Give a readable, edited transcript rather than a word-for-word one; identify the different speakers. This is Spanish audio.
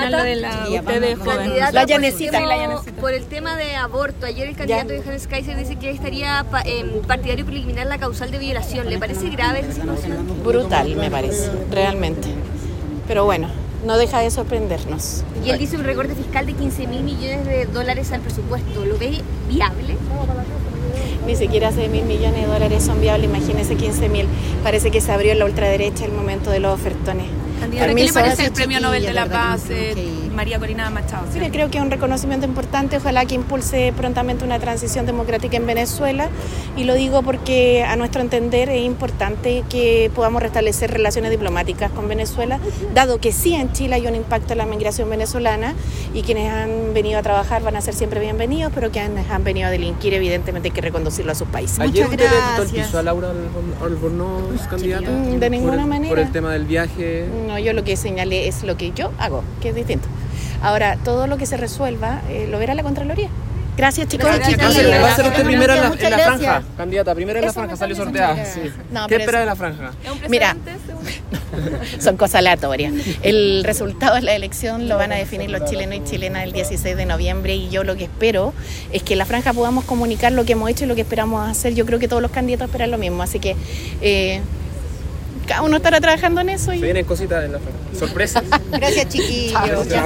Speaker 1: lo de ustedes jóvenes.
Speaker 2: La Yanecita.
Speaker 3: Por el tema de aborto, ayer el candidato Johannes Kaiser dice que estaría partidario por eliminar la causal de violación. ¿Le parece grave esa situación?
Speaker 2: Brutal, me parece, realmente. Pero bueno, no deja de sorprendernos.
Speaker 3: Y él dice un recorte fiscal de $15.000 millones al presupuesto. ¿Lo ve viable?
Speaker 2: Ni siquiera 6.000 millones de dólares son viables, imagínense 15.000. Parece que se abrió en la ultraderecha el momento de los ofertones.
Speaker 1: ¿Qué le parece el premio Nobel de la Paz, María Corina Machado?
Speaker 2: Mire, creo que es un reconocimiento importante, ojalá que impulse prontamente una transición democrática en Venezuela, y lo digo porque a nuestro entender es importante que podamos restablecer relaciones diplomáticas con Venezuela, dado que sí en Chile hay un impacto en la migración venezolana y quienes han venido a trabajar van a ser siempre bienvenidos, pero quienes han venido a delinquir evidentemente hay que reconducirlo a sus países.
Speaker 4: ¿Ayer usted le quitó el piso a Laura Albornoz, candidata?
Speaker 2: De ninguna manera.
Speaker 4: ¿Por el tema del viaje?
Speaker 2: No, yo lo que señalé es lo que yo hago, que es distinto. Ahora, todo lo que se se lo verá la Contraloría. Gracias, chicos.
Speaker 4: Va a ser usted primera en la franja, candidata, primera en la franja, salió sorteada. Sí.
Speaker 2: No,
Speaker 4: ¿Qué espera de la franja?
Speaker 2: Mira, son cosas aleatorias. El resultado de la elección lo van a definir los chilenos y chilenas el 16 de noviembre y yo lo que espero es que en la franja podamos comunicar lo que hemos hecho y lo que esperamos hacer. Yo creo que todos los candidatos esperan lo mismo, así que cada uno estará trabajando en eso.
Speaker 4: Se vienen cositas en la franja. Sorpresas.
Speaker 2: Gracias, chiquillos.